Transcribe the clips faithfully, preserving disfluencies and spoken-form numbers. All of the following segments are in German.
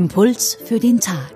Impuls für den Tag.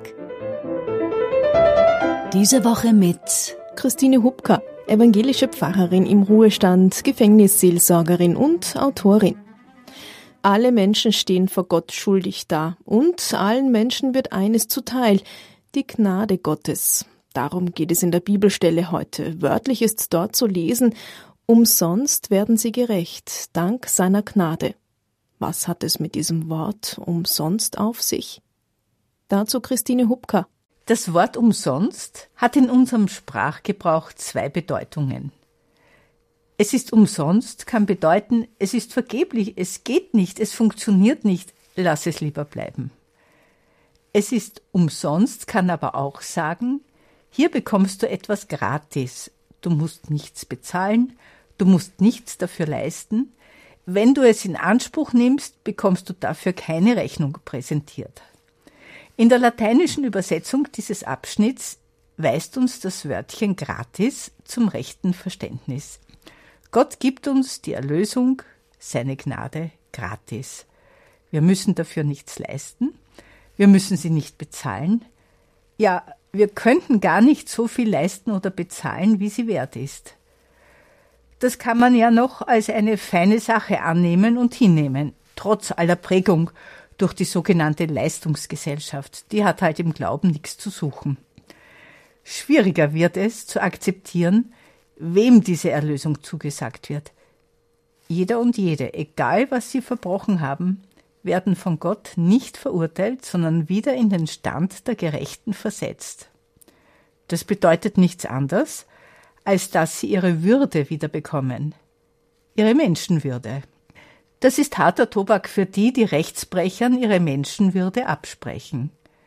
Diese Woche mit Christine Hubka, evangelische Pfarrerin im Ruhestand, Gefängnisseelsorgerin und Autorin. Alle Menschen stehen vor Gott schuldig da und allen Menschen wird eines zuteil, die Gnade Gottes. Darum geht es in der Bibelstelle heute. Wörtlich ist dort zu lesen: Umsonst werden sie gerecht, dank seiner Gnade. Was hat es mit diesem Wort umsonst auf sich? Dazu Christine Hubka. Das Wort umsonst hat in unserem Sprachgebrauch zwei Bedeutungen. Es ist umsonst kann bedeuten, es ist vergeblich, es geht nicht, es funktioniert nicht, lass es lieber bleiben. Es ist umsonst kann aber auch sagen, hier bekommst du etwas gratis. Du musst nichts bezahlen, du musst nichts dafür leisten. Wenn du es in Anspruch nimmst, bekommst du dafür keine Rechnung präsentiert. In der lateinischen Übersetzung dieses Abschnitts weist uns das Wörtchen gratis zum rechten Verständnis. Gott gibt uns die Erlösung, seine Gnade, gratis. Wir müssen dafür nichts leisten, wir müssen sie nicht bezahlen. Ja, wir könnten gar nicht so viel leisten oder bezahlen, wie sie wert ist. Das kann man ja noch als eine feine Sache annehmen und hinnehmen, trotz aller Prägung durch die sogenannte Leistungsgesellschaft. Die hat halt im Glauben nichts zu suchen. Schwieriger wird es, zu akzeptieren, wem diese Erlösung zugesagt wird. Jeder und jede, egal was sie verbrochen haben, werden von Gott nicht verurteilt, sondern wieder in den Stand der Gerechten versetzt. Das bedeutet nichts anderes, als dass sie ihre Würde wiederbekommen, ihre Menschenwürde. Das ist harter Tobak für die, die Rechtsbrechern ihre Menschenwürde absprechen.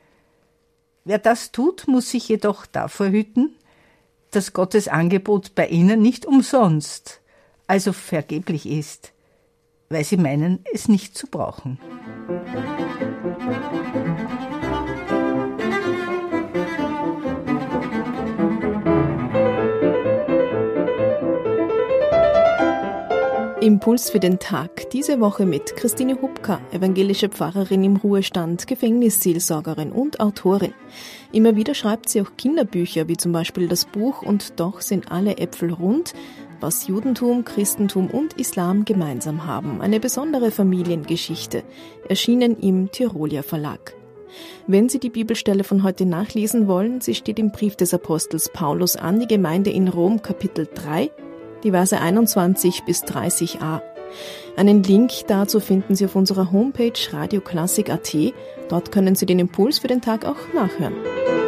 Wer das tut, muss sich jedoch davor hüten, dass Gottes Angebot bei ihnen nicht umsonst, also vergeblich ist, weil sie meinen, es nicht zu brauchen. Impuls für den Tag. Diese Woche mit Christine Hubka, evangelische Pfarrerin im Ruhestand, Gefängnisseelsorgerin und Autorin. Immer wieder schreibt sie auch Kinderbücher, wie zum Beispiel das Buch Und doch sind alle Äpfel rund, was Judentum, Christentum und Islam gemeinsam haben. Eine besondere Familiengeschichte, erschienen im Tiroler Verlag. Wenn Sie die Bibelstelle von heute nachlesen wollen, sie steht im Brief des Apostels Paulus an die Gemeinde in Rom, Kapitel drei, die Verse einundzwanzig bis dreißig a. Einen Link dazu finden Sie auf unserer Homepage radioklassik punkt at. Dort können Sie den Impuls für den Tag auch nachhören.